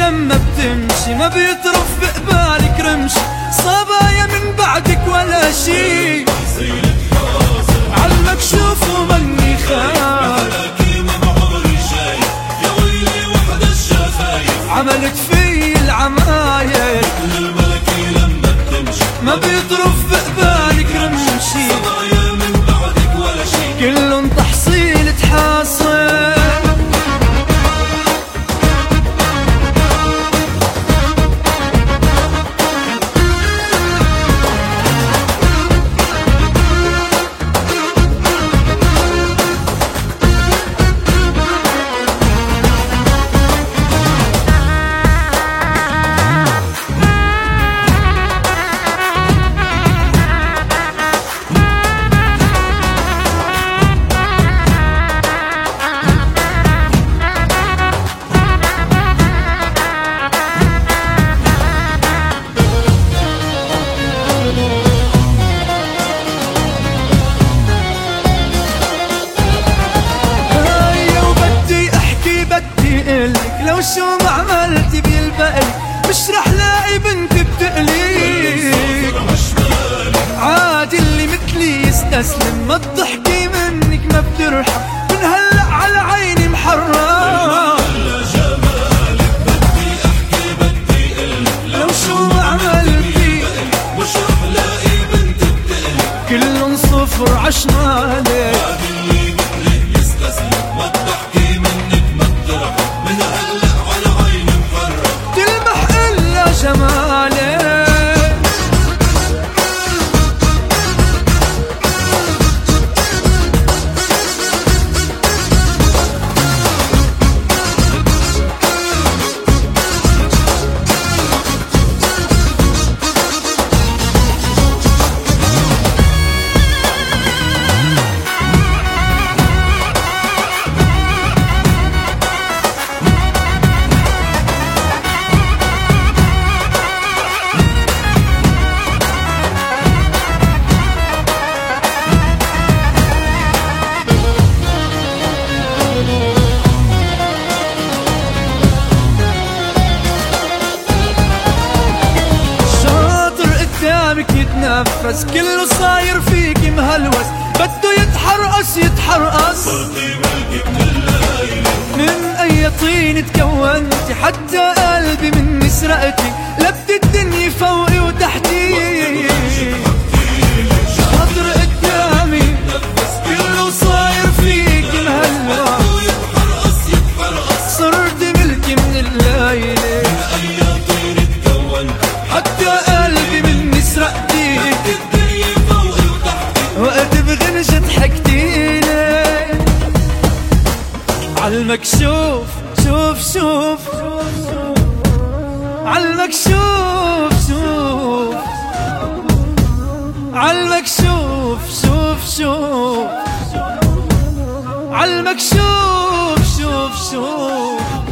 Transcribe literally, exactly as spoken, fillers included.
لما بتمشي ما بيطرف بقبالك رمش، صبايا من بعدك ولا شي، عالمكشوف ومني خايف، عملت في العمايل ما بيطرف بقبالك رمشي، كلن تحصيل تحاصل. لو شو ما عملتي بيلبقلك مش رح لاقي بنت بتقليك، عادي اللي مثلي يستسلم، ما تضحكي منك ما بترحم، من هلأ على عيني محرم. لو شو ما عملتي مش رح لاقي بنت بتقلك، كلن صفر عشنالك، يتنفس كله صاير فيكي مهلوس، بده يتحرقص يتحرقص، من اي طين تكونتي حتى قلبي مني سرقتي، لبت الدنيا فوقي وتحتي، شاطر قدامي كله صاير فيكي مهلوس، صرت ملكي من الليلة، حتى قلبي مني سرقتي، وقت بغنجة ضحكتيلي، عالمكشوف شوف شوف، عالمكشوف شوف، عالمكشوف شوف شوف، عالمكشوف شوف شوف.